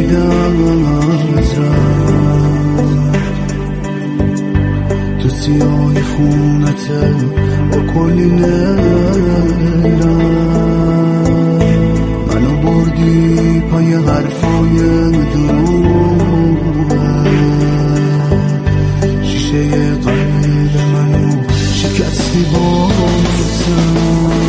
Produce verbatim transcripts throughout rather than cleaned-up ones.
دیدم از رنگ تو سیاهی خونته با کلی نیرم منو بردی پای حرفای دروغه شیشه قلب منو شکستی بازم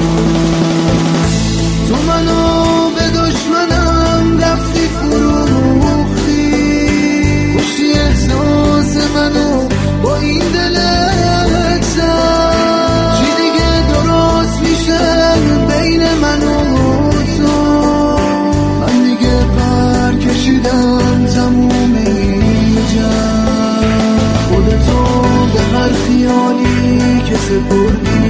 تو منو به دشمنم رفتی فروختی کشتی احساس منو با این دلت زد چی دیگه درست میشه بین من و تو من دیگه پر کشیدم تموم اینجا خودتو به هر خیالی که سپردی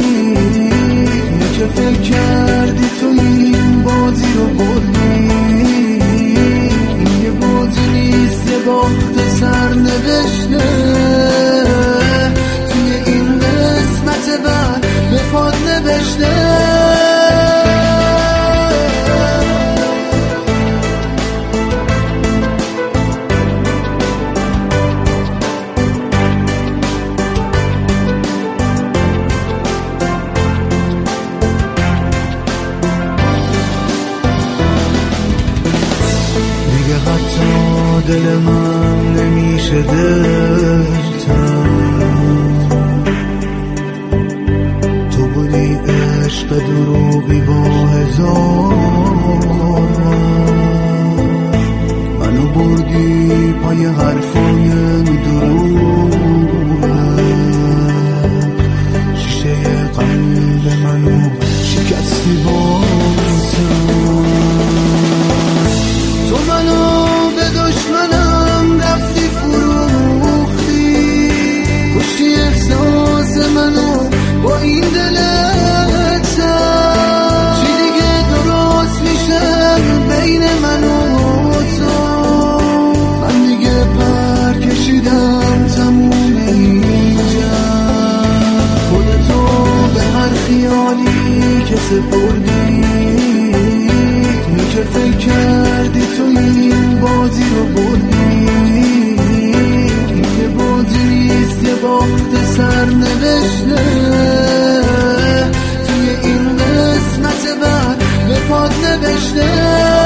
که فکر کردی تو این بازی رو بردی این یه بازی نیست یه باخت سرنوشته توی این قسمت بعد به پاد نوشته حتی دل من نمیشه دلتن تو بودی عشق دروغی با هزار منو بردی پای حرفای دروغه شیشه قلب منو شکستی بازم تو منو به دشمنم رفتی فروختی کشتی احساس منو با این دلت زد چی دیگه درست میشه بین من و تو من دیگه پر کشیدم تموم اینجا خودتو به هر خیالی که سپردی که فکر کردی تو این بازی رو بردی این یه بازی نیست یه باخت سرنوشته توی این قسمت بعد به پاد نوشته